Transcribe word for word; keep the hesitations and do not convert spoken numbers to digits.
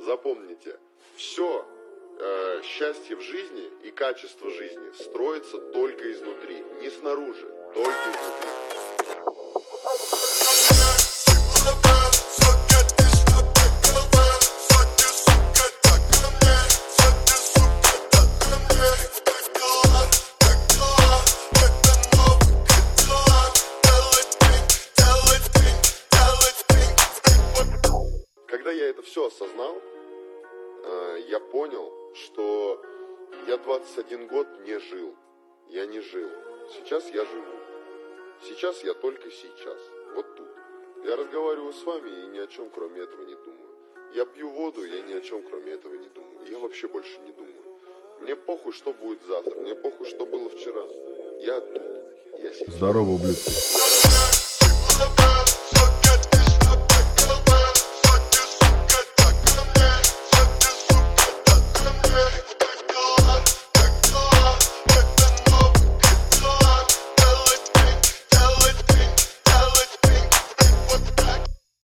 Запомните, все э, счастье в жизни и качество жизни строится только изнутри, не снаружи, только изнутри. Когда я это все осознал, я понял, что я двадцать один год не жил. Я не жил. Сейчас я живу. Сейчас я только сейчас. Вот тут. Я разговариваю с вами и ни о чем кроме этого не думаю. Я пью воду, я ни о чем кроме этого не думаю. Я вообще больше не думаю. Мне похуй, что будет завтра. Мне похуй, что было вчера. Я тут. Я сейчас. Здорово, ублюдки.